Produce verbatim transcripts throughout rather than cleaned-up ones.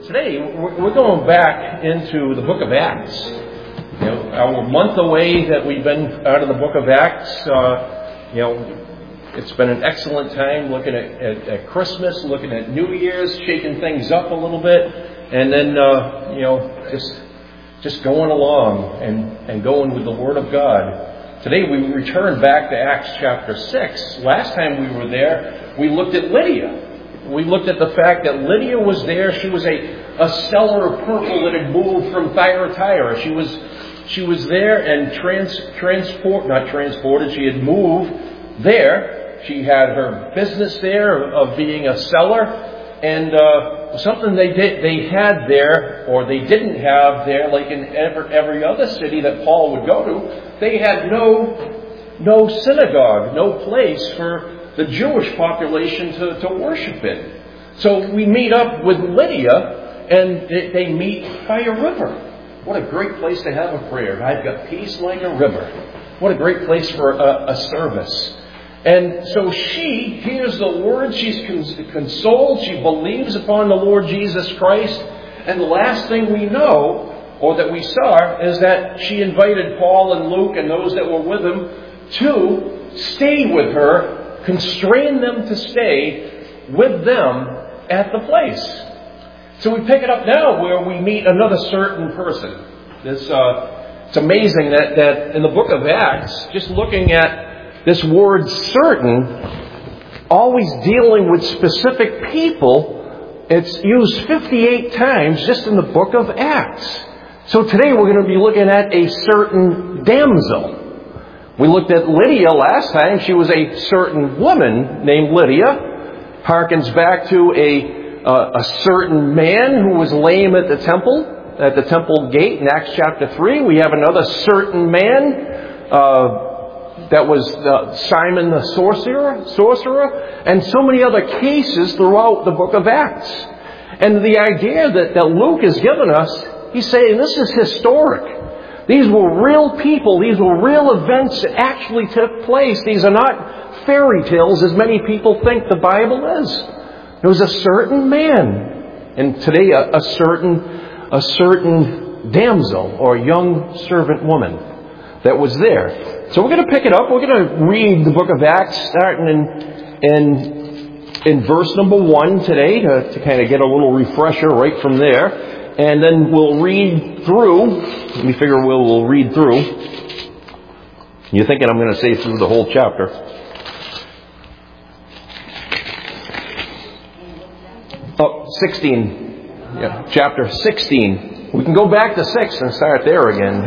today we're going back into the book of Acts. You know, our month away that we've been out of the book of Acts. Uh, you know, it's been an excellent time looking at, at, at Christmas, looking at New Year's, shaking things up a little bit, and then uh, you know just just going along and, and going with the Word of God. Today we return back to Acts chapter six. Last time we were there, we looked at Lydia. We looked at the fact that Lydia was there. She was a, a seller of purple that had moved from Thyatira. She was she was there and trans, transport not transported. She had moved there. She had her business there of being a seller, and uh, something they did they had there, or they didn't have there, like in every, every other city that Paul would go to. They had no no synagogue, no place for the Jewish population to, to worship in. So we meet up with Lydia, and they, they meet by a river. What a great place to have a prayer. I've got peace like a river. What a great place for a, a service. And so she hears the word, she's consoled, she believes upon the Lord Jesus Christ, and the last thing we know, or that we saw, is that she invited Paul and Luke and those that were with him to stay with her, constrain them to stay with them at the place. So we pick it up now where we meet another certain person. This, uh, it's amazing that, that in the book of Acts, just looking at this word certain, always dealing with specific people, it's used fifty-eight times just in the book of Acts. So today we're going to be looking at a certain damsel. We looked at Lydia last time. She was a certain woman named Lydia. Harkens back to a uh, a certain man who was lame at the temple, at the temple gate in Acts chapter three. We have another certain man uh, that was uh, Simon the sorcerer, sorcerer, and so many other cases throughout the book of Acts. And the idea that, that Luke has given us, he's saying this is historic. These were real people. These were real events that actually took place. These are not fairy tales as many people think the Bible is. There was a certain man, and today a, a certain a certain damsel or young servant woman that was there. So we're going to pick it up. We're going to read the book of Acts, starting in in, in verse number one today to, to kind of get a little refresher right from there. And then we'll read through. Let me figure we'll, we'll read through. You're thinking I'm going to say through the whole chapter. Oh, sixteen. Yeah, chapter sixteen. We can go back to six and start there again.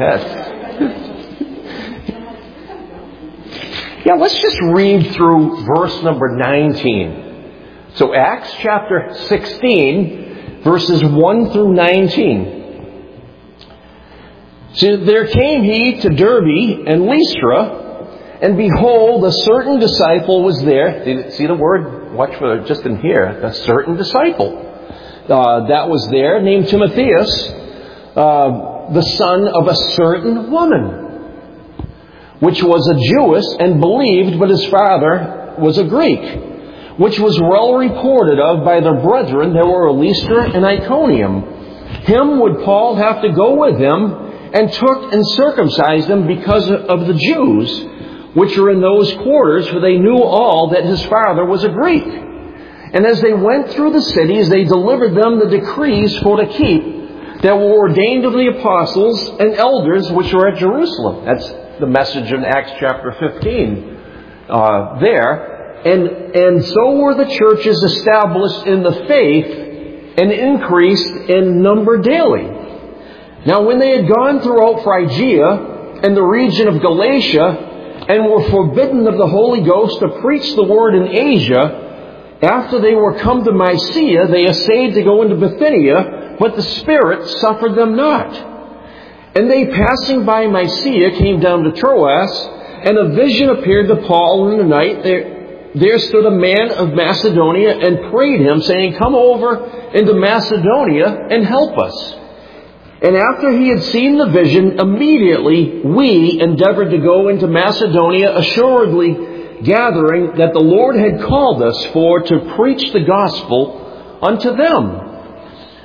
Yeah, let's just read through verse number nineteen. So Acts chapter sixteen. Verses one through nineteen. So there came he to Derbe and Lystra, and behold, a certain disciple was there. See the word? Watch for it just in here. A certain disciple uh, that was there, named Timotheus, uh, the son of a certain woman, which was a Jewess and believed, but his father was a Greek, which was well reported of by the brethren that were at Lystra and Iconium. Him would Paul have to go with him, and took and circumcised him because of the Jews, which were in those quarters, for they knew all that his father was a Greek. And as they went through the cities, they delivered them the decrees for to keep, that were ordained of the apostles and elders which were at Jerusalem. That's the message in Acts chapter fifteen uh, there. And and so were the churches established in the faith and increased in number daily. Now when they had gone throughout Phrygia and the region of Galatia, and were forbidden of the Holy Ghost to preach the word in Asia, after they were come to Mysia, they essayed to go into Bithynia, but the Spirit suffered them not. And they, passing by Mysia, came down to Troas, and a vision appeared to Paul in the night. There, There stood a man of Macedonia and prayed him, saying, Come over into Macedonia and help us. And after he had seen the vision, immediately we endeavored to go into Macedonia, assuredly gathering that the Lord had called us for to preach the gospel unto them.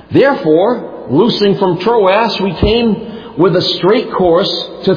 Therefore, loosing from Troas, we came with a straight course to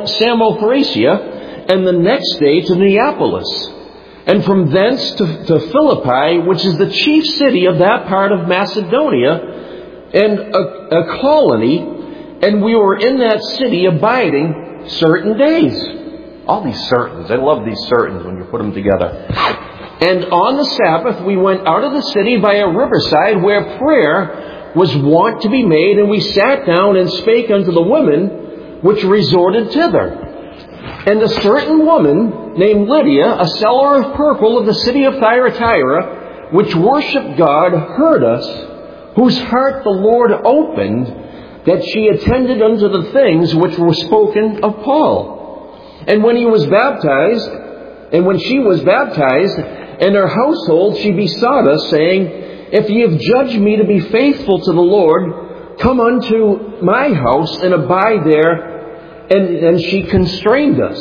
Samothracia, and the next day to Neapolis, and from thence to, to Philippi, which is the chief city of that part of Macedonia, and a, a colony, and we were in that city abiding certain days. All these certains. I love these certains when you put them together. And on the Sabbath we went out of the city by a riverside where prayer was wont to be made, and we sat down and spake unto the women which resorted thither. And a certain woman named Lydia, a seller of purple of the city of Thyatira, which worshipped God, heard us, whose heart the Lord opened, that she attended unto the things which were spoken of Paul. And when he was baptized, and when she was baptized, and her household, she besought us, saying, If ye have judged me to be faithful to the Lord, come unto my house and abide there. And, and she constrained us.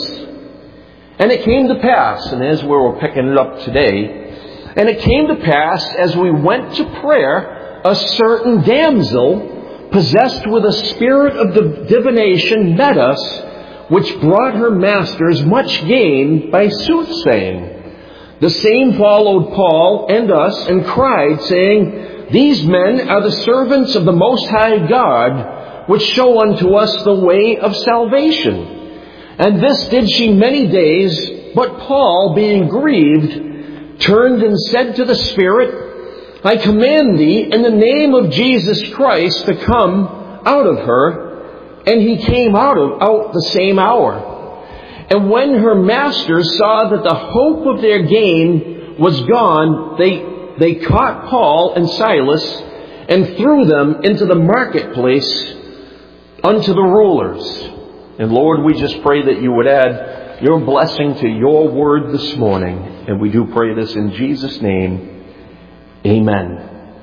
And it came to pass, and as where we're picking it up today, and it came to pass, as we went to prayer, a certain damsel, possessed with a spirit of divination, met us, which brought her masters much gain by soothsaying. The same followed Paul and us, and cried, saying, These men are the servants of the Most High God, which show unto us the way of salvation. And this did she many days, but Paul, being grieved, turned and said to the Spirit, I command thee in the name of Jesus Christ to come out of her. And he came out of out the same hour. And when her masters saw that the hope of their gain was gone, they, they caught Paul and Silas and threw them into the marketplace unto the rulers. And Lord, we just pray that you would add your blessing to your word this morning. And we do pray this in Jesus' name. Amen.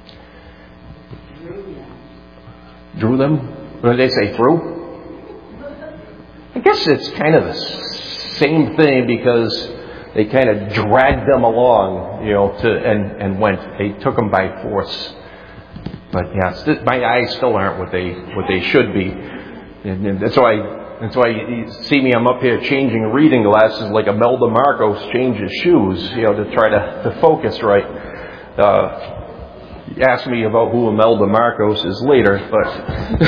Drew them? What did they say, through? I guess it's kind of the same thing, because they kind of dragged them along, you know, to and, and went. They took them by force. But yeah, my eyes still aren't what they what they should be, and, and that's why that's why you see me. I'm up here changing reading glasses like Imelda Marcos changes shoes, you know, to try to, to focus right. Uh, you ask me about who Imelda Marcos is later, but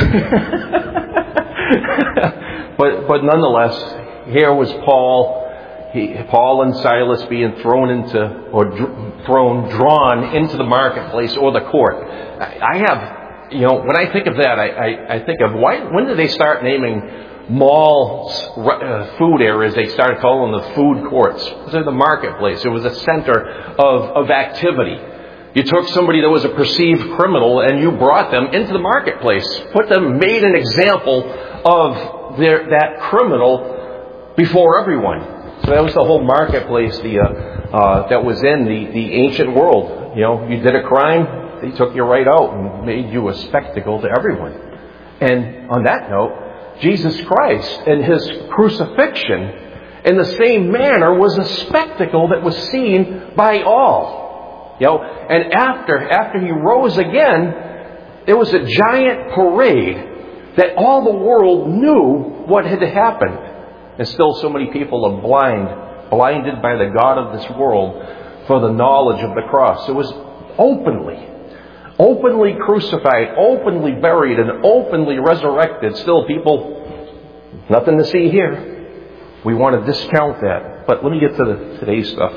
but but nonetheless, here was Paul. He, Paul and Silas being thrown into, or dr- thrown, drawn into the marketplace or the court. I, I have, you know, when I think of that, I, I, I think of why. When did they start naming malls, uh, food areas? They started calling them the food courts. It was the marketplace. It was a center of, of activity. You took somebody that was a perceived criminal and you brought them into the marketplace, put them, made an example of their, that criminal before everyone. So that was the whole marketplace the, uh, uh, that was in the, the ancient world. You know, you did a crime, they took you right out and made you a spectacle to everyone. And on that note, Jesus Christ and His crucifixion in the same manner was a spectacle that was seen by all. You know, and after, after He rose again, there was a giant parade that all the world knew what had happened. And still so many people are blind, blinded by the God of this world for the knowledge of the cross. It was openly, openly crucified, openly buried, and openly resurrected. Still people, nothing to see here. We want to discount that. But let me get to the today's stuff.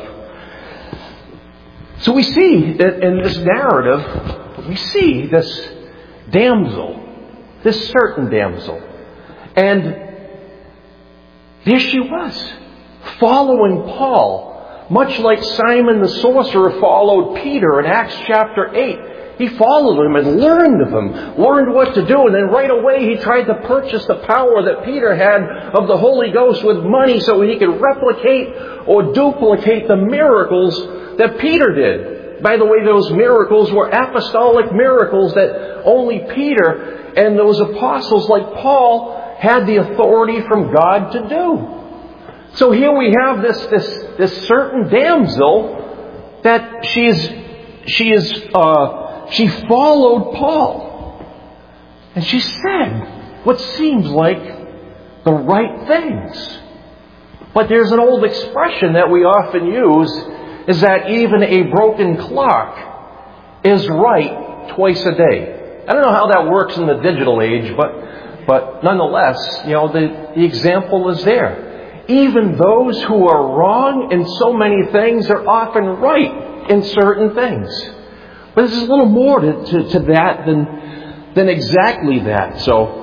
So we see that in this narrative, we see this damsel, this certain damsel. And there she was, following Paul, much like Simon the sorcerer followed Peter in Acts chapter eight. He followed him and learned of him, learned what to do, and then right away he tried to purchase the power that Peter had of the Holy Ghost with money so he could replicate or duplicate the miracles that Peter did. By the way, those miracles were apostolic miracles that only Peter and those apostles like Paul had the authority from God to do. So here we have this this this certain damsel that she is she is uh, she followed Paul. And she said what seems like the right things. But there's an old expression that we often use, is that even a broken clock is right twice a day. I don't know how that works in the digital age, but but nonetheless, you know, the, the example is there. Even those who are wrong in so many things are often right in certain things. But there's a little more to, to, to that than than exactly that. So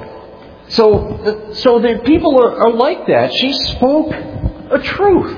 so so the people are, are like that. She spoke a truth.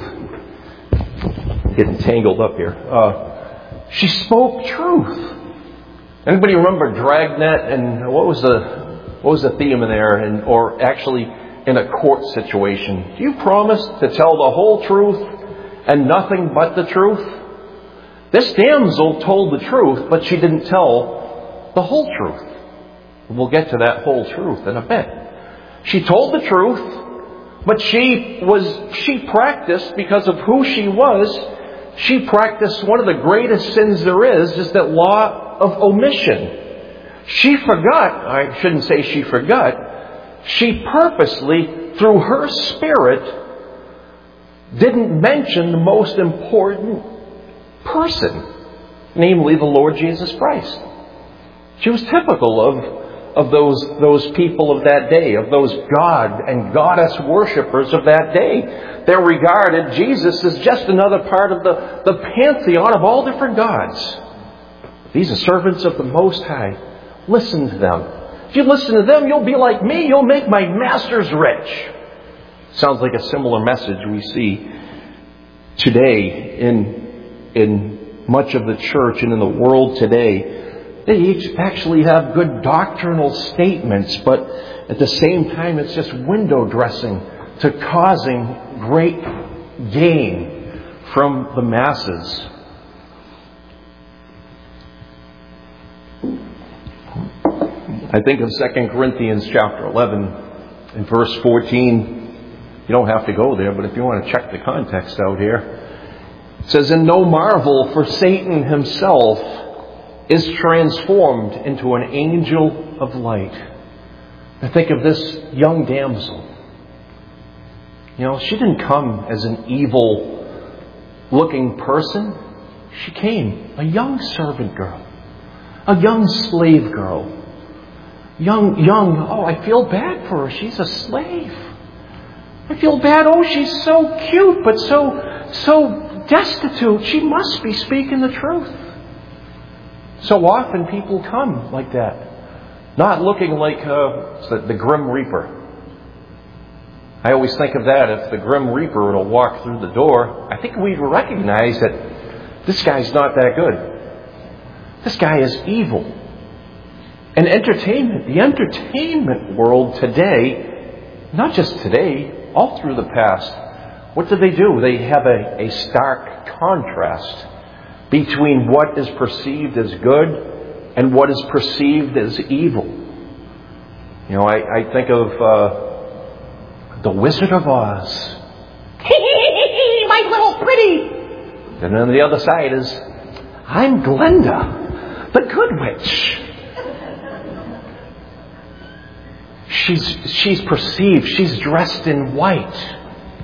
Getting tangled up here. Uh, she spoke truth. Anybody remember Dragnet and what was the what was the theme in there, and or actually in a court situation? Do you promise to tell the whole truth and nothing but the truth? This damsel told the truth, but she didn't tell the whole truth. We'll get to that whole truth in a bit. She told the truth, but she was she practiced, because of who she was, she practiced one of the greatest sins there is, is that law of omission. She forgot, I shouldn't say she forgot, she purposely, through her spirit, didn't mention the most important person, namely the Lord Jesus Christ. She was typical of of those those people of that day, of those God and Goddess worshippers of that day. They regarded Jesus as just another part of the, the pantheon of all different gods. These are servants of the Most High. Listen to them. If you listen to them, you'll be like me. You'll make my masters rich. Sounds like a similar message we see today in in much of the church and in the world today. They each actually have good doctrinal statements, but at the same time it's just window dressing to causing great gain from the masses. I think of Second Corinthians chapter eleven and verse fourteen. You don't have to go there, but if you want to check the context out here, it says, "And no marvel, for Satan himself is transformed into an angel of light." I think of this young damsel. You know, she didn't come as an evil-looking person. She came a young servant girl, a young slave girl. Young, young, oh, I feel bad for her. She's a slave. I feel bad. Oh, she's so cute, but so, so destitute. She must be speaking the truth. So often people come like that, not looking like uh, the, the Grim Reaper. I always think of that. If the Grim Reaper were to walk through the door, I think we'd recognize that this guy's not that good. This guy is evil. And entertainment, the entertainment world today, not just today, all through the past, what do they do? They have a, a stark contrast between what is perceived as good and what is perceived as evil. You know, I, I think of uh, The Wizard of Oz. My little pretty! And then the other side is, I'm Glenda, the good witch. She's, she's perceived, she's dressed in white.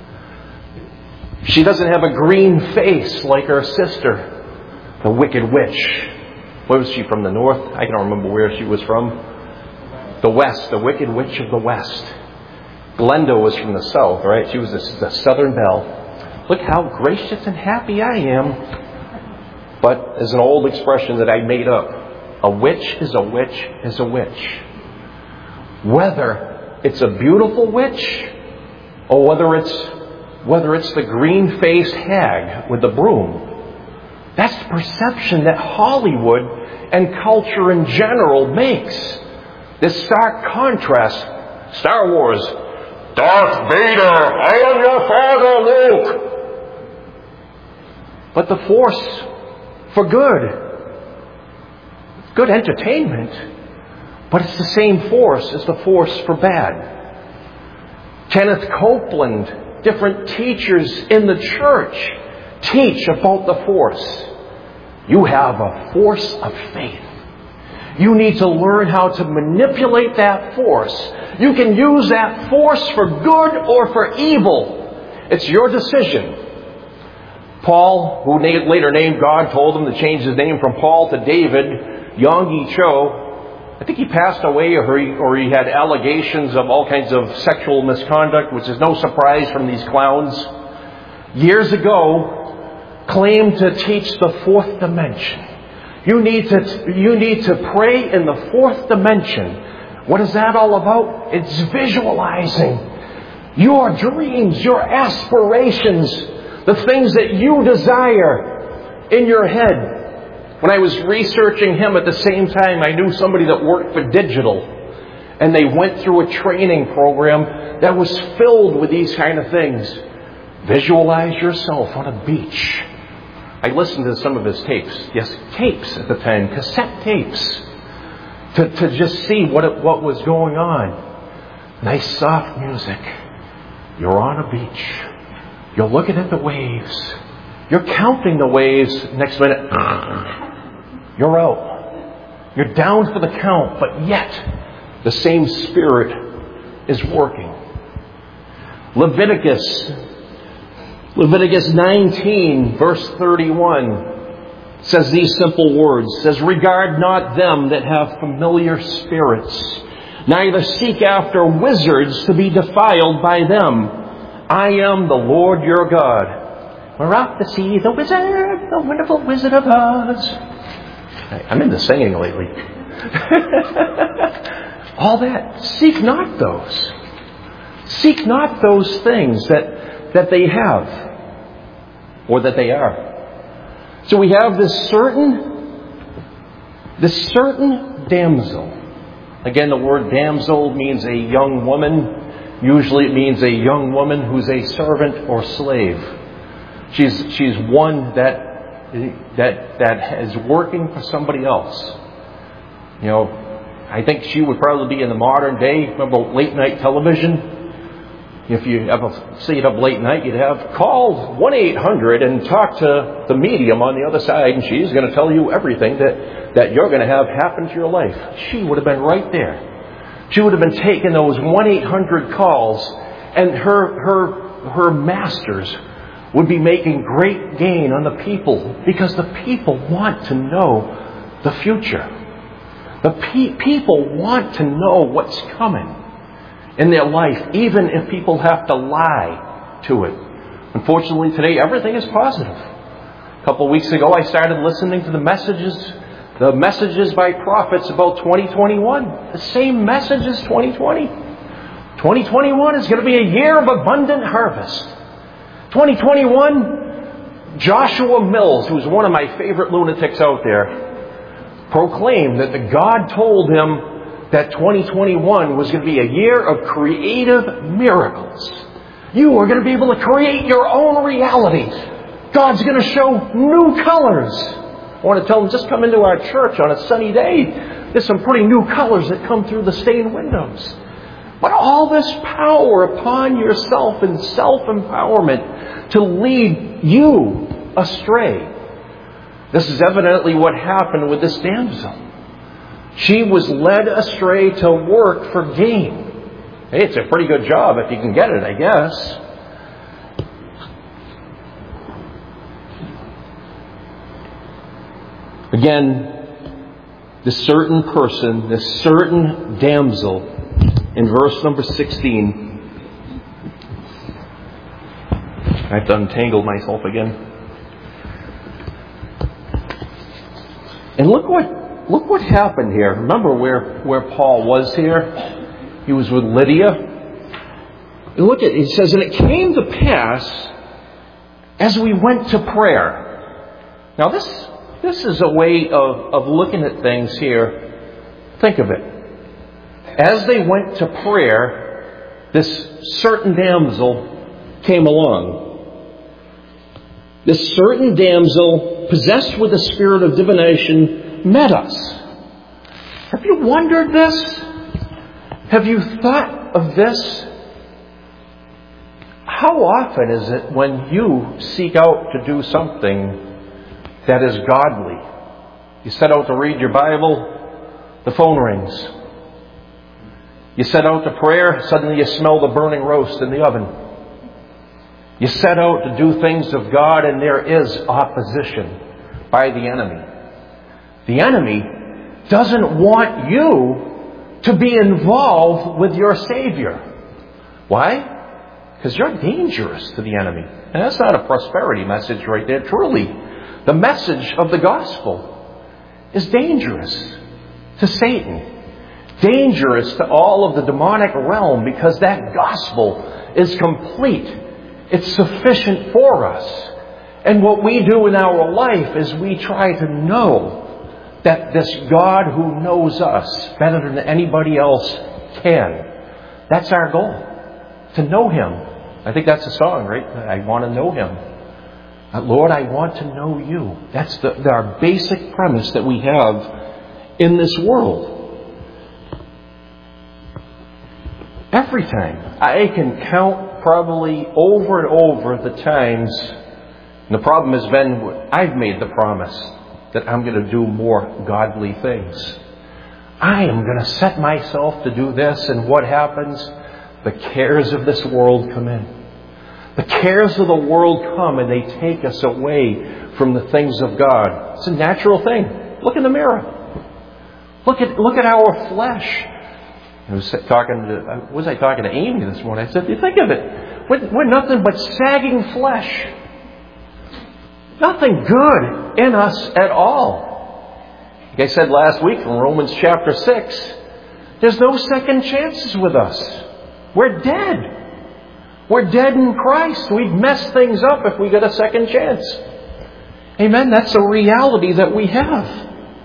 She doesn't have a green face like her sister, the Wicked Witch. Where was she from? The north? I don't remember where she was from. The west, the Wicked Witch of the west. Glenda was from the south, right? She was the, the southern belle. Look how gracious and happy I am. But as an old expression that I made up, a witch is a witch is a witch. Whether it's a beautiful witch or whether it's whether it's the green-faced hag with the broom. That's the perception that Hollywood and culture in general makes. This stark contrast. Star Wars. Darth Vader, I am your father, Luke. But the Force for good. Good entertainment. But it's the same force as the force for bad. Kenneth Copeland, different teachers in the church teach about the force. You have a force of faith. You need to learn how to manipulate that force. You can use that force for good or for evil. It's your decision. Paul, who later named God, told him to change his name from Paul to David. Yonggi Cho, I think he passed away or he, or he had allegations of all kinds of sexual misconduct, which is no surprise from these clowns. Years ago, claimed to teach the fourth dimension. You need to, you need to pray in the fourth dimension. What is that all about? It's visualizing your dreams, your aspirations, the things that you desire in your head. When I was researching him at the same time, I knew somebody that worked for digital. And they went through a training program that was filled with these kind of things. Visualize yourself on a beach. I listened to some of his tapes. Yes, tapes at the time, cassette tapes. To, to just see what it, what was going on. Nice soft music. You're on a beach. You're looking at the waves. You're counting the waves. Next minute, you're out. You're down for the count, but yet the same Spirit is working. Leviticus Leviticus nineteen, verse thirty-one, says these simple words. It says, regard not them that have familiar spirits, neither seek after wizards to be defiled by them. I am the Lord your God. We're off to see the wizard, the wonderful Wizard of Oz. I'm into singing lately. All that. Seek not those. Seek not those things that that they have, or that they are. So we have this certain, this certain damsel. Again, the word damsel means a young woman. Usually it means a young woman who's a servant or slave. She's, she's one that, that, that is working for somebody else. You know, I think she would probably be in the modern day. Remember late night television? If you ever see it up late night, you'd have call one eight hundred and talk to the medium on the other side, and she's going to tell you everything that, that you're going to have happen to your life. She would have been right there. She would have been taking those one eight hundred calls, and her her her masters would be making great gain on the people, because the people want to know the future. The pe- people want to know what's coming in their life, even if people have to lie to it. Unfortunately, today everything is positive. A couple of weeks ago, I started listening to the messages, the messages by prophets about twenty twenty-one. The same message as twenty twenty. twenty twenty-one is going to be a year of abundant harvest. twenty twenty-one, Joshua Mills, who's one of my favorite lunatics out there, proclaimed that the God told him that twenty twenty-one was going to be a year of creative miracles. You are going to be able to create your own reality. God's going to show new colors. I want to tell them, just come into our church on a sunny day. There's some pretty new colors that come through the stained windows. But all this power upon yourself and self-empowerment to lead you astray. This is evidently what happened with this damsel. She was led astray to work for gain. Hey, it's a pretty good job if you can get it, I guess. Again, this certain person, this certain damsel, in verse number sixteen. I have to untangle myself again. And look what Look what happened here. Remember where, where Paul was here? He was with Lydia. And look at it. It says, and it came to pass as we went to prayer. Now this this is a way of, of looking at things here. Think of it. As they went to prayer, this certain damsel came along. This certain damsel, possessed with the spirit of divination, met us. Have you wondered this? Have you thought of this? How often is it when you seek out to do something that is godly? You set out to read your Bible, The phone rings. You set out to prayer, suddenly you smell the burning roast in the oven. You set out to do things of God, and there is opposition by the enemy. The enemy doesn't want you to be involved with your Savior. Why? Because you're dangerous to the enemy. And that's not a prosperity message right there. Truly, the message of the gospel is dangerous to Satan. Dangerous to all of the demonic realm, because that gospel is complete. It's sufficient for us. And what we do in our life is we try to know that this God who knows us better than anybody else can. That's our goal. To know Him. I think that's the song, right? I want to know Him. Lord, I want to know You. That's the, our basic premise that we have in this world. Every time. I can count probably over and over the times, and the problem has been, I've made the promise that I'm going to do more godly things. I am going to set myself to do this, and what happens? The cares of this world come in. The cares of the world come and they take us away from the things of God. It's a natural thing. Look in the mirror. Look at look at our flesh. I was talking to, was I talking to Amy this morning? I said, you think of it. We're, we're nothing but sagging flesh. Nothing good in us at all. Like I said last week from Romans chapter six, there's no second chances with us. We're dead. We're dead in Christ. We'd mess things up if we get a second chance. Amen? That's a reality that we have.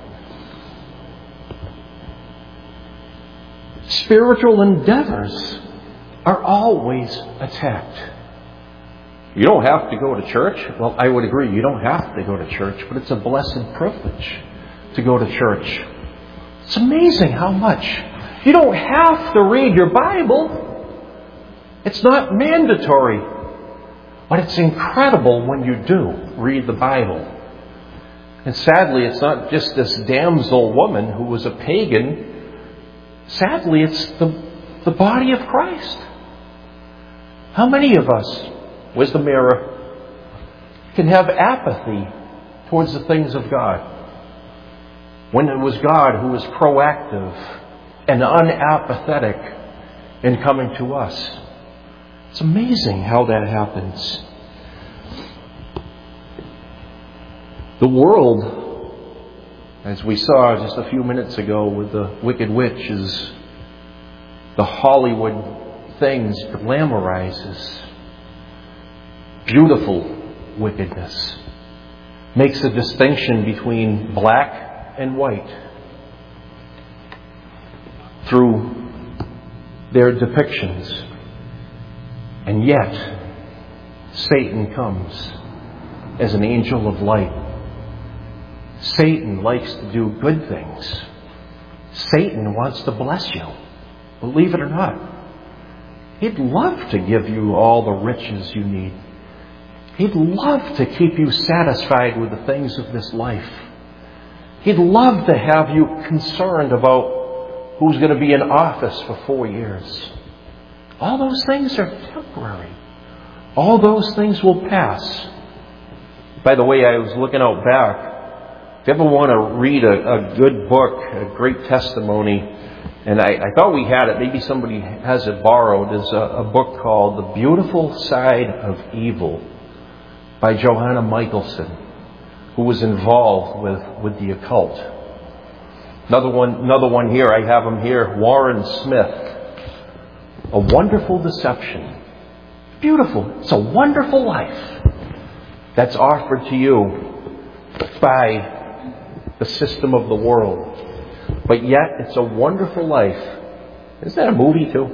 Spiritual endeavors are always attacked. You don't have to go to church. Well, I would agree, you don't have to go to church, but it's a blessed privilege to go to church. It's amazing how much. You don't have to read your Bible. It's not mandatory. But it's incredible when you do read the Bible. And sadly, it's not just this damsel woman who was a pagan. Sadly, it's the, the body of Christ. How many of us, where's the mirror, can have apathy towards the things of God? When it was God who was proactive and unapathetic in coming to us. It's amazing how that happens. The world, as we saw just a few minutes ago with the Wicked Witch, is the Hollywood things glamorizes beautiful wickedness. Makes a distinction between black and white through their depictions. And yet, Satan comes as an angel of light. Satan likes to do good things. Satan wants to bless you. Believe it or not. He'd love to give you all the riches you need. He'd love to keep you satisfied with the things of this life. He'd love to have you concerned about who's going to be in office for four years. All those things are temporary. All those things will pass. By the way, I was looking out back. If you ever want to read a, a good book, a great testimony, and I, I thought we had it, maybe somebody has it borrowed, is a, a book called The Beautiful Side of Evil by Johanna Michelson, who was involved with, with the occult. Another one, another one here, I have him here, Warren Smith. A Wonderful Deception. Beautiful. It's a wonderful life that's offered to you by the system of the world. But yet, it's a wonderful life. Isn't that a movie too?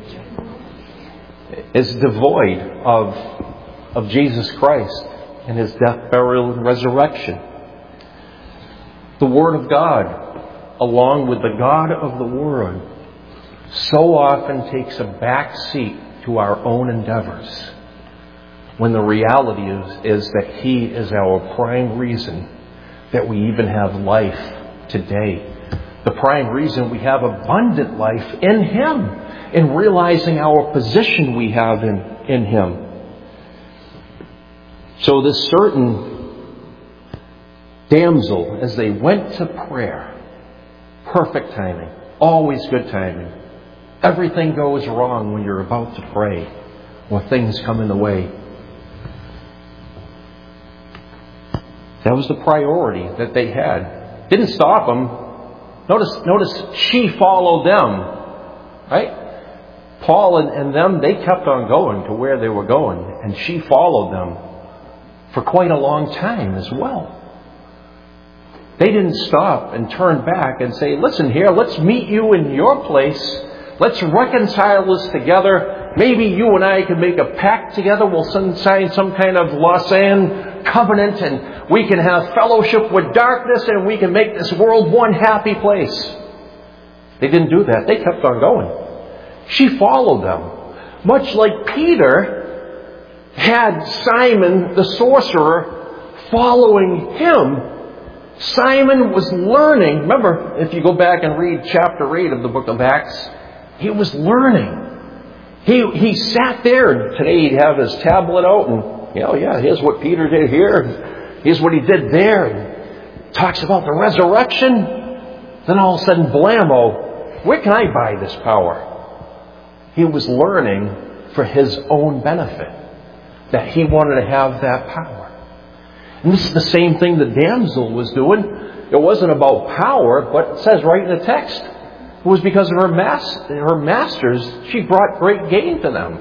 It's devoid of, of Jesus Christ and His death, burial, and resurrection. The Word of God, along with the God of the Word, so often takes a back seat to our own endeavors, when the reality is, is that He is our prime reason that we even have life today. The prime reason we have abundant life in Him, in realizing our position we have in, in Him. So this certain damsel, as they went to prayer, perfect timing, always good timing. Everything goes wrong when you're about to pray, when things come in the way. That was the priority that they had. Didn't stop them. Notice, notice she followed them. Right? Paul and, and them, they kept on going to where they were going. And she followed them for quite a long time as well. They didn't stop and turn back and say, listen here, let's meet you in your place. Let's reconcile this together. Maybe you and I can make a pact together. We'll sign some kind of Lausanne covenant and we can have fellowship with darkness and we can make this world one happy place. They didn't do that. They kept on going. She followed them. Much like Peter had Simon the sorcerer following him. Simon was learning. Remember, if you go back and read chapter eight of the book of Acts, he was learning. He he sat there, and today he'd have his tablet out, and, you know, yeah, here's what Peter did here, and here's what he did there, and talks about the resurrection. Then all of a sudden, blammo, where can I buy this power? He was learning for his own benefit, that he wanted to have that power. And this is the same thing the damsel was doing. It wasn't about power, but it says right in the text, it was because of her, mas- her masters. She brought great gain to them.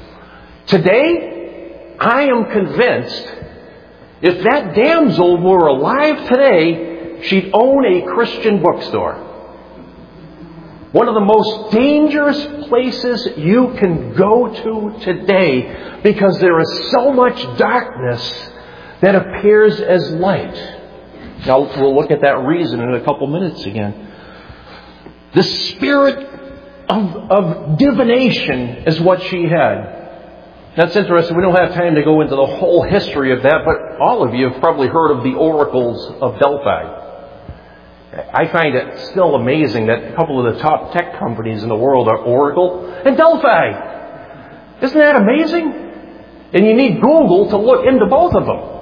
Today, I am convinced, if that damsel were alive today, she'd own a Christian bookstore. One of the most dangerous places you can go to today, because there is so much darkness that appears as light. Now, we'll look at that reason in a couple minutes again. The spirit of, of divination is what she had. That's interesting. We don't have time to go into the whole history of that, but all of you have probably heard of the oracles of Delphi. I find it still amazing that a couple of the top tech companies in the world are Oracle and Delphi. Isn't that amazing? And you need Google to look into both of them.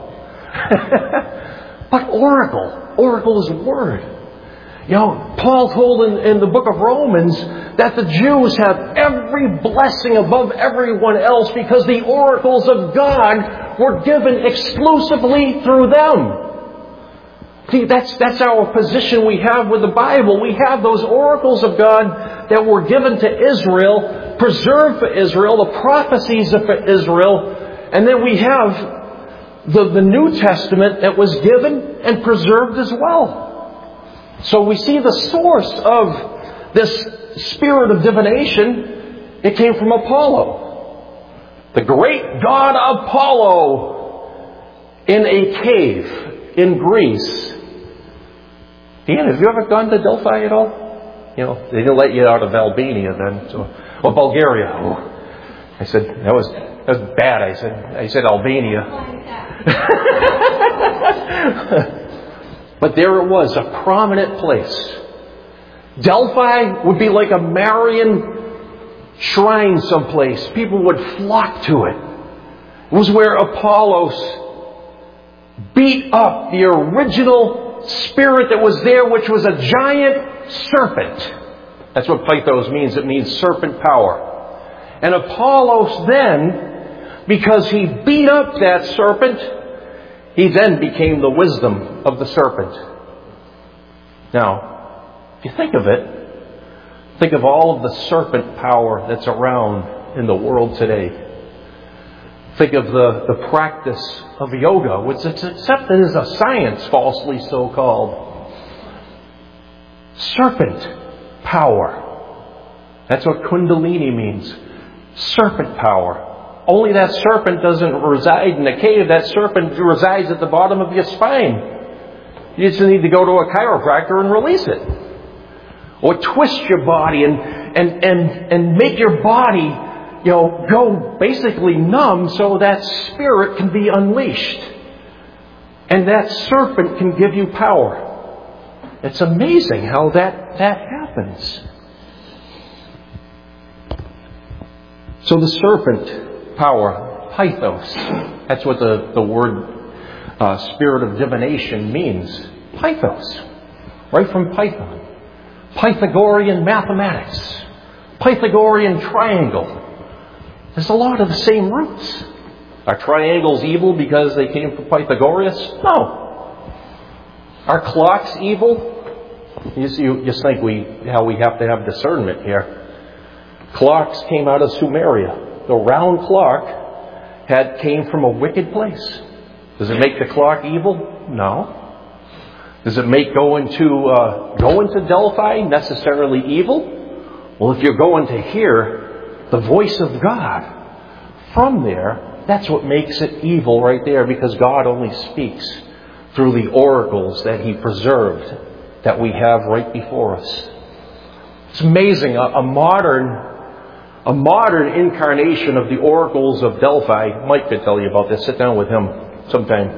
But Oracle, Oracle is a word. You know, Paul told in, in the book of Romans that the Jews have every blessing above everyone else because the oracles of God were given exclusively through them. See, that's, that's our position we have with the Bible. We have those oracles of God that were given to Israel, preserved for Israel, the prophecies for Israel, and then we have The, the New Testament that was given and preserved as well. So we see the source of this spirit of divination. It came from Apollo. The great god Apollo in a cave in Greece. Ian, have you ever gone to Delphi at all? You know, they didn't let you out of Albania then. So, or Bulgaria. Oh. I said, that was, that was bad. I said, I said Albania. But there it was, a prominent place. Delphi would be like a Marian shrine someplace. People would flock to it. It was where Apollos beat up the original spirit that was there, which was a giant serpent. That's what Pythos means. It means serpent power. And Apollos then, because he beat up that serpent, he then became the wisdom of the serpent. Now, if you think of it, think of all of the serpent power that's around in the world today. Think of the, the practice of yoga, which is accepted as a science, falsely so called. Serpent power. That's what Kundalini means. Serpent power. Only that serpent doesn't reside in a cave. That serpent resides at the bottom of your spine. You just need to go to a chiropractor and release it. Or twist your body and, and, and, and make your body, you know, go basically numb so that spirit can be unleashed. And that serpent can give you power. It's amazing how that, that happens. So the serpent power, Pythos, that's what the, the word uh, spirit of divination means. Pythos, right from Python. Pythagorean mathematics, Pythagorean triangle. There's a lot of the same roots. Are triangles evil because they came from Pythagoras? No. Are clocks evil? You, you just think we how we have to have discernment here. Clocks came out of Sumeria. The round clock had came from a wicked place. Does it make the clock evil? No. Does it make going to uh, going to Delphi necessarily evil? Well, if you're going to hear the voice of God from there, that's what makes it evil right there, because God only speaks through the oracles that He preserved that we have right before us. It's amazing. A, a modern a modern incarnation of the oracles of Delphi, Mike could tell you about this, sit down with him sometime,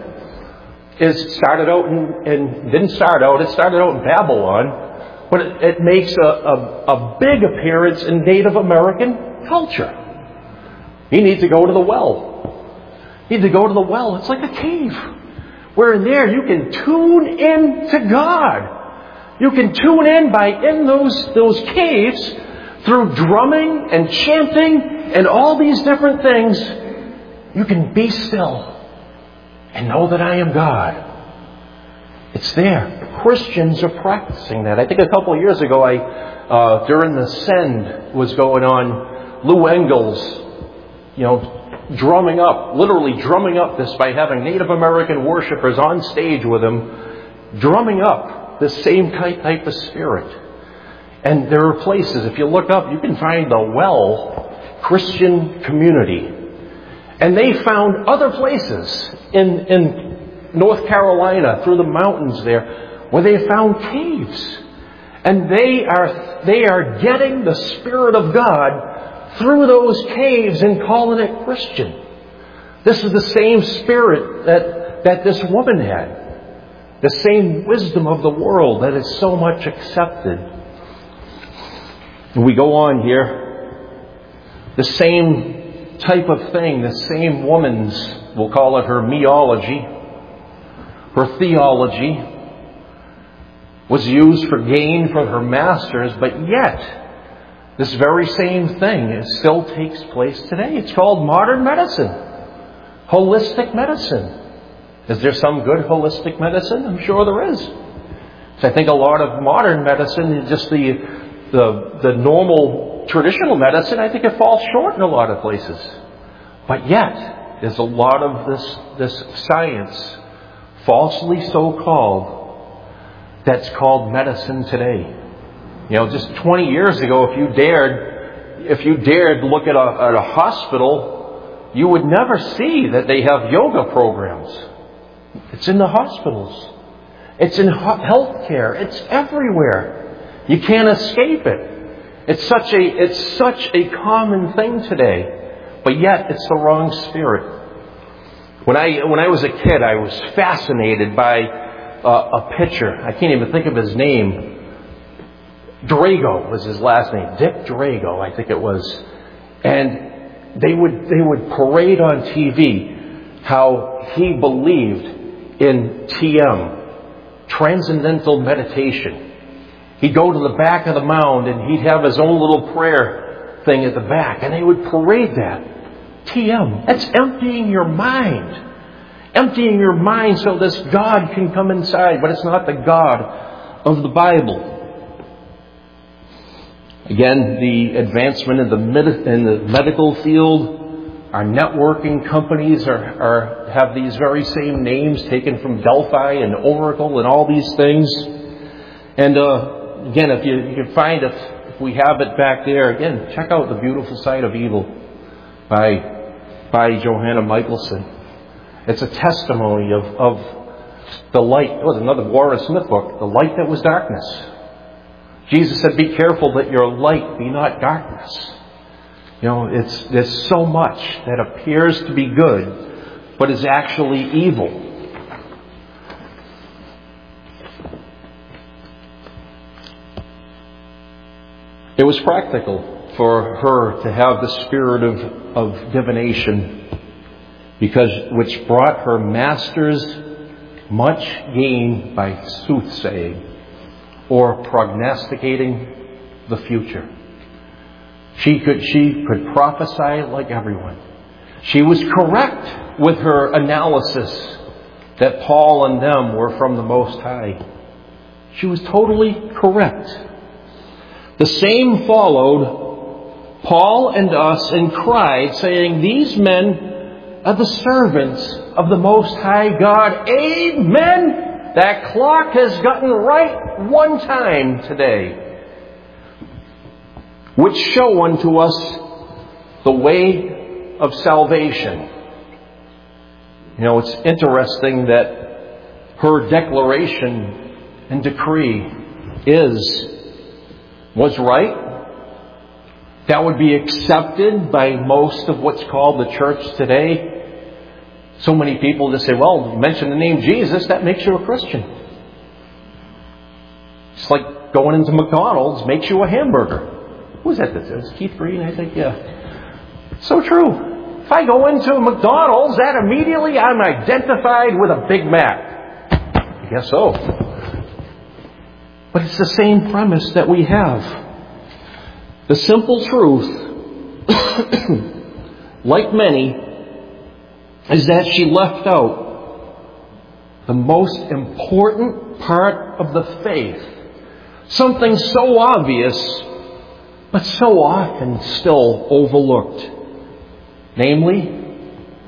is started out in, in didn't start out, it started out in Babylon, but it, it makes a, a, a big appearance in Native American culture. You need to go to the well. You need to go to the well. It's like a cave, where in there you can tune in to God. You can tune in by in those those caves through drumming and chanting and all these different things. You can be still and know that I am God. It's there. Christians are practicing that. I think a couple of years ago, I uh, during the Send was going on, Lou Engel's, you know, drumming up, literally drumming up this by having Native American worshipers on stage with him, drumming up the same type of spirit. And there are places, if you look up, you can find the Well Christian Community. And they found other places in, in North Carolina, through the mountains there, where they found caves. And they are, they are getting the Spirit of God through those caves and calling it Christian. This is the same spirit that, that this woman had. The same wisdom of the world that is so much accepted. And we go on here. The same type of thing, the same woman's, we'll call it her meology, her theology, was used for gain for her masters, but yet this very same thing still takes place today. It's called modern medicine, holistic medicine. Is there some good holistic medicine? I'm sure there is. So I think a lot of modern medicine is just the the the normal traditional medicine. I think it falls short in a lot of places. But yet, there's a lot of this this science, falsely so called, that's called medicine today. You know, just twenty years ago, if you dared, if you dared look at a, at a hospital, you would never see that they have yoga programs. It's in the hospitals. It's in health care. It's everywhere. You can't escape it. It's such a it's such a common thing today, but yet it's the wrong spirit. When I when I was a kid, I was fascinated by uh, a pitcher. I can't even think of his name. Drago was his last name. Dick Drago, I think it was. And they would they would parade on T V how he believed in T M, transcendental meditation. He'd go to the back of the mound and he'd have his own little prayer thing at the back, and they would parade that. T M. That's emptying your mind. Emptying your mind so this God can come inside, but it's not the God of the Bible. Again, the advancement in the, med- in the medical field, our networking companies are, are have these very same names taken from Delphi and Oracle and all these things. And uh, again, if you, you can find it, if we have it back there, again, check out The Beautiful Side of Evil by, by Johanna Michelson. It's a testimony of, of the light. It was another Warren Smith book, The Light That Was Darkness. Jesus said, be careful that your light be not darkness. You know, it's there's so much that appears to be good, but is actually evil. was practical for her to have the spirit of, of divination, because which brought her masters much gain by soothsaying or prognosticating the future. She could, she could prophesy like everyone. She was correct with her analysis that Paul and them were from the Most High. She was totally correct. The same followed Paul and us and cried, saying, "These men are the servants of the Most High God." Amen! That clock has gotten right one time today, which show unto us the way of salvation. You know, it's interesting that her declaration and decree is, was right. That would be accepted by most of what's called the church today. So many people just say, well, mention the name Jesus, that makes you a Christian. It's like going into McDonald's makes you a hamburger. Who was that that says? Keith Green, I think, yeah. So true. If I go into McDonald's, that immediately I'm identified with a Big Mac. I guess so. But it's the same premise that we have. The simple truth, like many, is that she left out the most important part of the faith. Something so obvious, but so often still overlooked. Namely,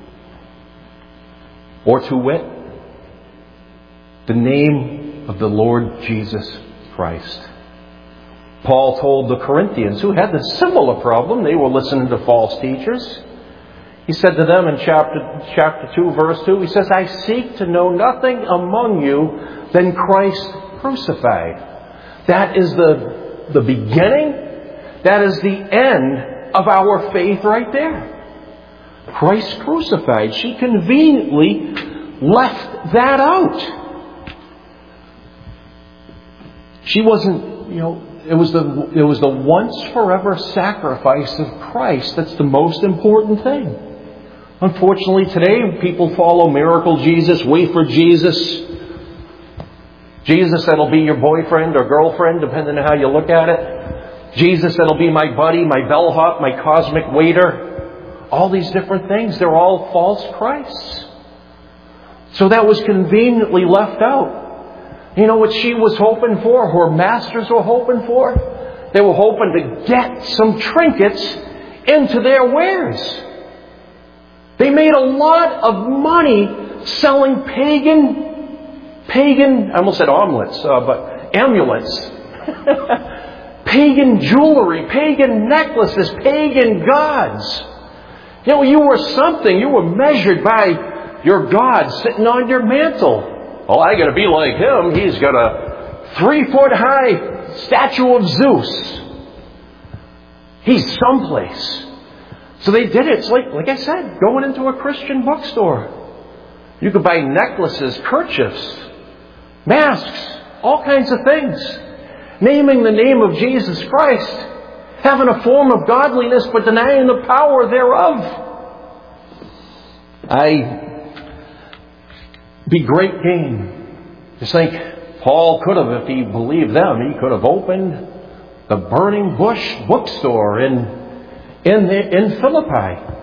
or to wit, the name of the Lord Jesus Christ. Paul told the Corinthians, who had the similar problem, they were listening to false teachers. He said to them in chapter, chapter two, verse two, he says, "I seek to know nothing among you than Christ crucified." That is the, the beginning. That is the end of our faith right there. Christ crucified. She conveniently left that out. She wasn't, you know, it was the it was the once forever sacrifice of Christ that's the most important thing. Unfortunately, today people follow miracle Jesus, wafer Jesus, Jesus that'll be your boyfriend or girlfriend, depending on how you look at it. Jesus that'll be my buddy, my bellhop, my cosmic waiter. All these different things, they're all false Christs. So that was conveniently left out. You know what she was hoping for, her masters were hoping for? They were hoping to get some trinkets into their wares. They made a lot of money selling pagan, pagan, I almost said omelets, uh, but amulets. Pagan jewelry, pagan necklaces, pagan gods. You know, you were something. You were measured by your God sitting on your mantle. Oh, I got to be like him. He's got a three-foot-high statue of Zeus. He's someplace. So they did it. It's like, like I said, going into a Christian bookstore. You could buy necklaces, kerchiefs, masks, all kinds of things. Naming the name of Jesus Christ. Having a form of godliness, but denying the power thereof. I be great gain. Just think, Paul could have, if he believed them, he could have opened the Burning Bush bookstore in in the, in Philippi.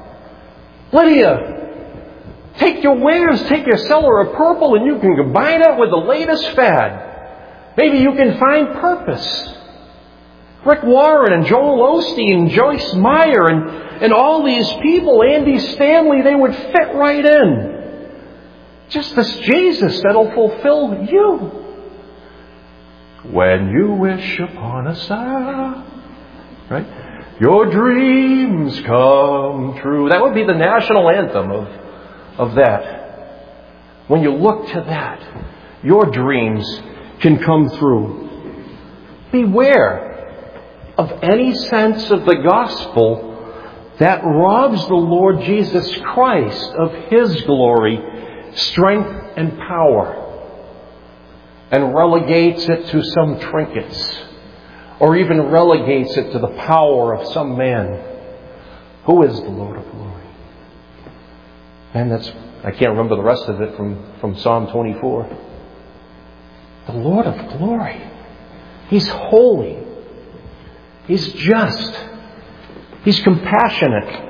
Lydia, take your wares, take your cellar of purple, and you can combine it with the latest fad. Maybe you can find purpose. Rick Warren and Joel Osteen, Joyce Meyer, and, and all these people, Andy Stanley, they would fit right in. Just this Jesus that'll fulfill you. When you wish upon a star, right? Your dreams come true. That would be the national anthem of, of that. When you look to that, your dreams can come through. Beware of any sense of the gospel that robs the Lord Jesus Christ of His glory, strength, and power, and relegates it to some trinkets or even relegates it to the power of some man. Who is the Lord of glory? And that's, I can't remember the rest of it from, from Psalm twenty-four. The Lord of glory. He's holy. He's just. He's compassionate.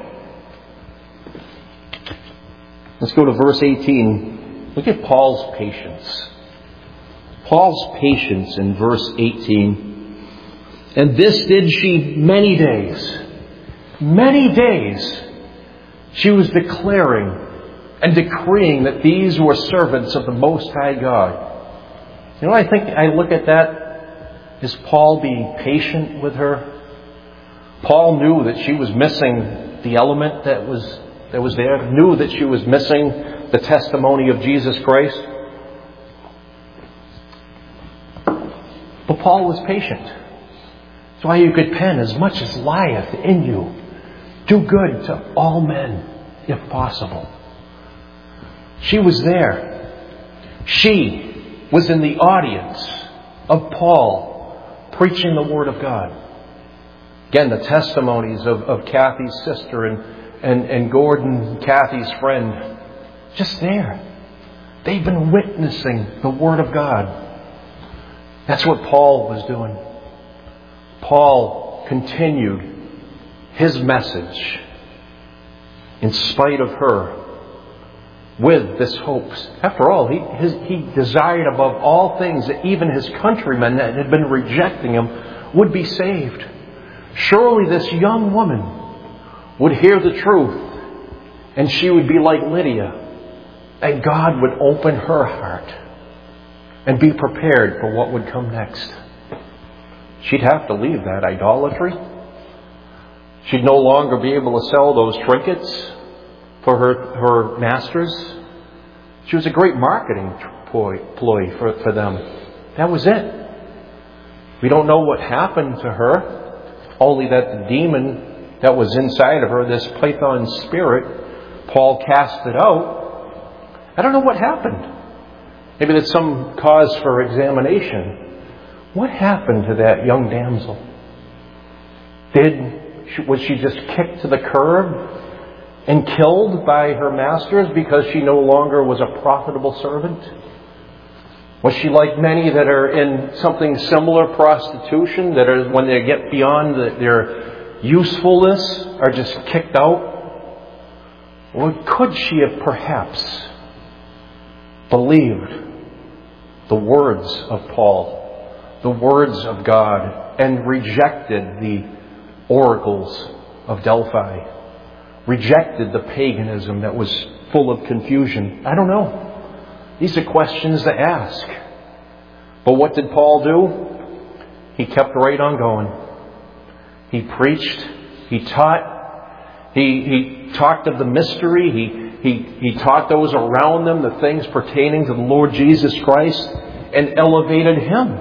Let's go to verse eighteen. Look at Paul's patience. Paul's patience in verse eighteen. And this did she many days. Many days. She was declaring and decreeing that these were servants of the Most High God. You know, I think I look at that as Paul being patient with her. Paul knew that she was missing the element that was that was there, knew that she was missing the testimony of Jesus Christ. But Paul was patient. That's why you could pen, as much as lieth in you, do good to all men, if possible. She was there. She was in the audience of Paul preaching the Word of God. Again, the testimonies of, of Kathy's sister and, and, and Gordon, Kathy's friend, just there. They've been witnessing the Word of God. That's what Paul was doing. Paul continued his message in spite of her with this hope. After all, he, his, he desired above all things that even his countrymen that had been rejecting him would be saved. Surely this young woman would hear the truth and she would be like Lydia, and God would open her heart and be prepared for what would come next. She'd have to leave that idolatry. She'd no longer be able to sell those trinkets for her, her masters. She was a great marketing ploy, ploy for, for them. That was it. We don't know what happened to her, only that the demon that was inside of her, this python spirit, Paul cast it out. I don't know what happened. Maybe that's some cause for examination. What happened to that young damsel? Did was she just kicked to the curb and killed by her masters because she no longer was a profitable servant? Was she like many that are in something similar, prostitution, that are, when they get beyond the, their usefulness, are just kicked out? Or could she have perhaps believed the words of Paul, the words of God, and rejected the oracles of Delphi, rejected the paganism that was full of confusion? I don't know. These are questions to ask. But what did Paul do? He kept right on going. He preached. He taught. He, he talked of the mystery. He, he, he taught those around them the things pertaining to the Lord Jesus Christ and elevated Him.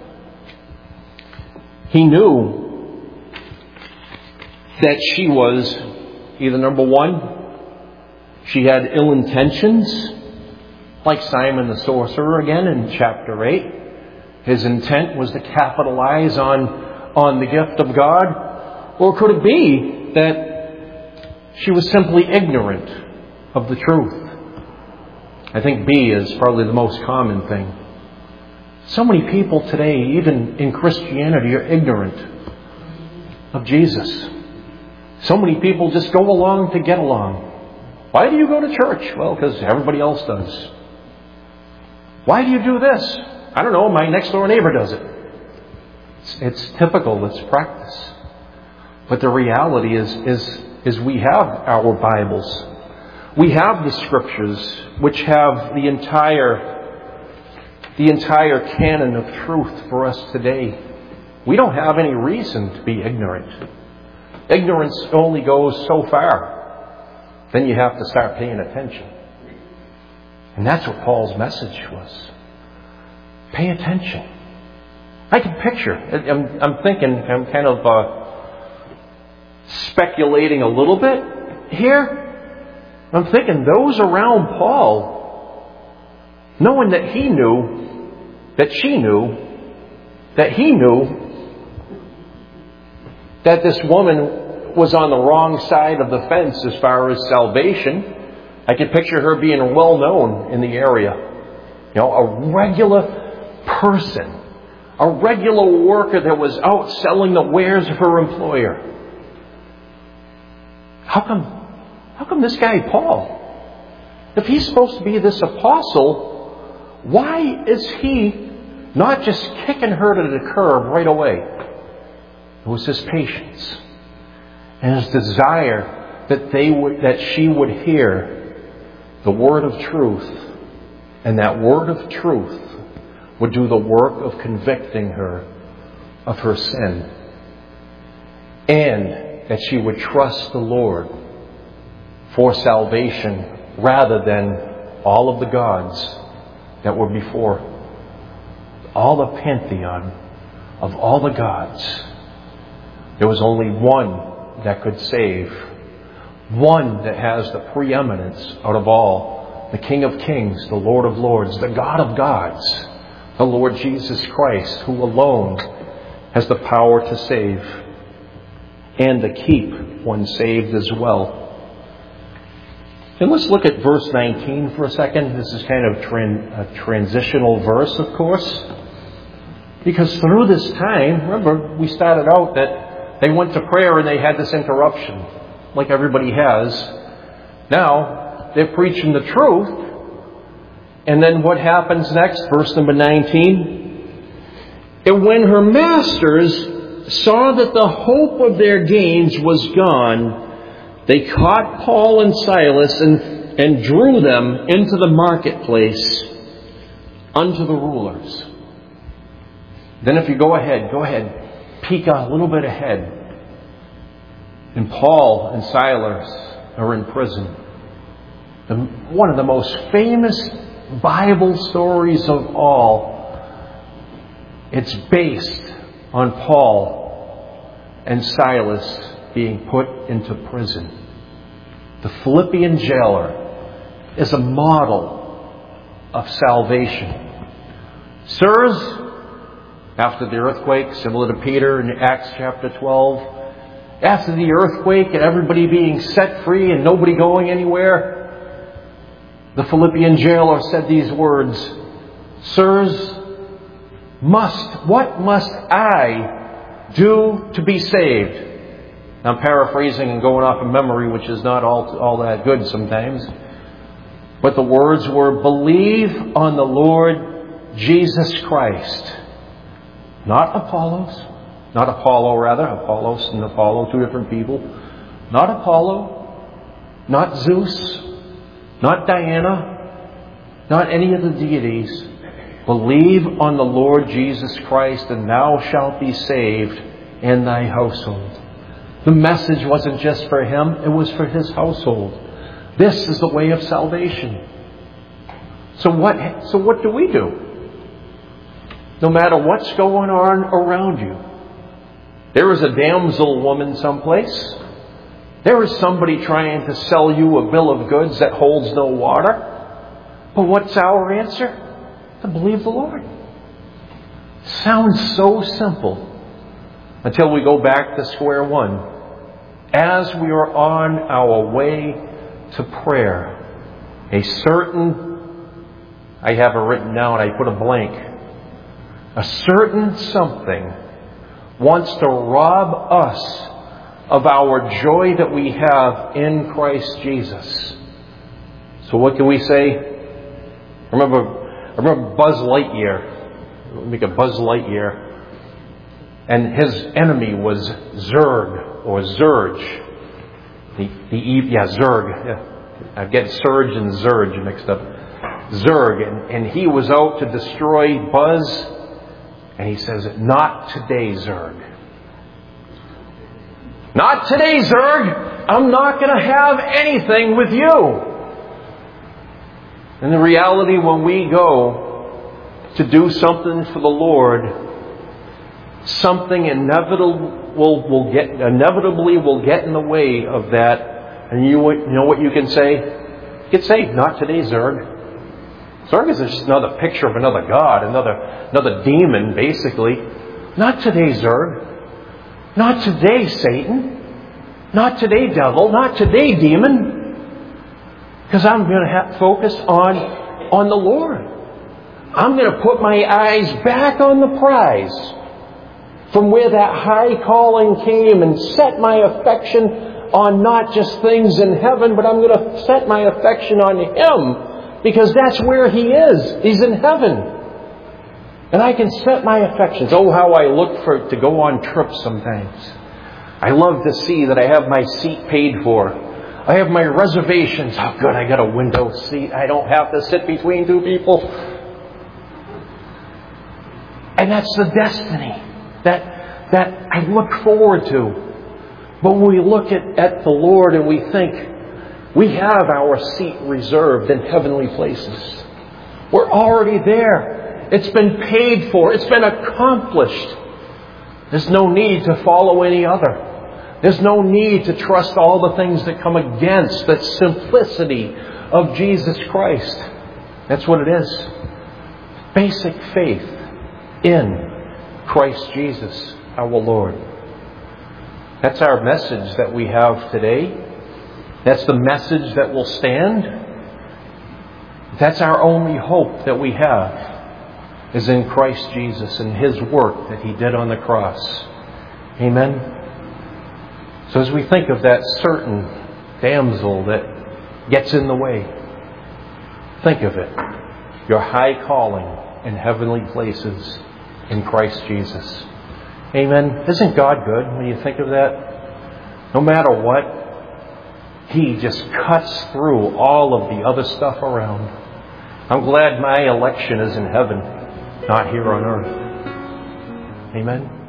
He knew that she was either, number one, she had ill intentions, like Simon the sorcerer again in chapter eight. His intent was to capitalize on, on the gift of God. Or could it be that she was simply ignorant of the truth? I think B is probably the most common thing. So many people today, even in Christianity, are ignorant of Jesus. So many people just go along to get along. Why do you go to church? Well, because everybody else does. Why do you do this? I don't know, my next door neighbor does it. It's, it's typical, it's practice. But the reality is, is, is we have our Bibles. We have the Scriptures, which have the entire, the entire canon of truth for us today. We don't have any reason to be ignorant. Ignorance only goes so far. Then you have to start paying attention. And that's what Paul's message was. Pay attention. I can picture. I'm, I'm thinking, I'm kind of uh, speculating a little bit here. I'm thinking those around Paul, knowing that he knew, that she knew, that he knew that this woman was on the wrong side of the fence as far as salvation. I could picture her being well known in the area. You know, a regular person, a regular worker that was out selling the wares of her employer. How come, how come this guy Paul, if he's supposed to be this apostle, why is he not just kicking her to the curb right away? It was his patience and his desire that they would, that she would hear the word of truth, and that word of truth would do the work of convicting her of her sin, and that she would trust the Lord for salvation rather than all of the gods that were before. All the pantheon of all the gods. There was only one that could save. One that has the preeminence out of all. The King of Kings, the Lord of Lords, the God of gods, the Lord Jesus Christ, who alone has the power to save and to keep one saved as well. And let's look at verse nineteen for a second. This is kind of tran- a transitional verse, of course. Because through this time, remember, we started out that they went to prayer and they had this interruption, like everybody has. Now, they're preaching the truth. And then what happens next? Verse number nineteen. And when her masters saw that the hope of their gains was gone, they caught Paul and Silas and, and drew them into the marketplace unto the rulers. Then if you go ahead, go ahead, peek a little bit ahead. And Paul and Silas are in prison. The, one of the most famous Bible stories of all. It's based on Paul and Silas being put into prison. The Philippian jailer is a model of salvation. Sirs, after the earthquake, similar to Peter in Acts chapter twelve, after the earthquake and everybody being set free and nobody going anywhere, the Philippian jailer said these words, Sirs, must, what must I do to be saved? I'm paraphrasing and going off of memory, which is not all, all that good sometimes. But the words were, believe on the Lord Jesus Christ. Not Apollos. Not Apollo, rather. Apollos and Apollo, two different people. Not Apollo. Not Zeus. Not Diana. Not any of the deities. Believe on the Lord Jesus Christ, and thou shalt be saved in thy household. The message wasn't just for him, it was for his household. This is the way of salvation. So what, so what do we do? No matter what's going on around you. There is a damsel woman someplace. There is somebody trying to sell you a bill of goods that holds no water. But what's our answer? To believe the Lord. Sounds so simple. Until we go back to square one. As we are on our way to prayer, a certain, I have it written down, I put a blank, a certain something wants to rob us of our joy that we have in Christ Jesus. So what can we say? Remember, remember Buzz Lightyear. Make a Buzz Lightyear. And his enemy was Zurg, or Zurg. The, the, yeah, Zurg. Yeah. I get Surge and Zurg mixed up. Zurg. And, and he was out to destroy Buzz. And he says, not today, Zurg. Not today, Zurg. I'm not going to have anything with you. And the reality, when we go to do something for the Lord, something inevitable will, will get, inevitably will get in the way of that. And you, you know what you can say? You can say, not today, Zurg. Zurg is just another picture of another god, another, another demon, basically. Not today, Zurg. Not today, Satan. Not today, devil. Not today, demon. Because I'm going to have focus on, on the Lord. I'm going to put my eyes back on the prize from where that high calling came and set my affection on not just things in heaven, but I'm going to set my affection on Him because that's where He is. He's in heaven. And I can set my affections. Oh, how I look for to go on trips sometimes. I love to see that I have my seat paid for. I have my reservations. Oh, good, I got a window seat. I don't have to sit between two people. And that's the destiny that, that I look forward to. But when we look at, at the Lord and we think, we have our seat reserved in heavenly places. We're already there. It's been paid for. It's been accomplished. There's no need to follow any other. There's no need to trust all the things that come against the simplicity of Jesus Christ. That's what it is. Basic faith in Christ Jesus, our Lord. That's our message that we have today. That's the message that will stand. That's our only hope that we have, is in Christ Jesus and His work that He did on the cross. Amen. So as we think of that certain damsel that gets in the way, think of it. Your high calling in heavenly places in Christ Jesus. Amen. Isn't God good when you think of that? No matter what, He just cuts through all of the other stuff around. I'm glad my election is in heaven, not here on earth. Amen.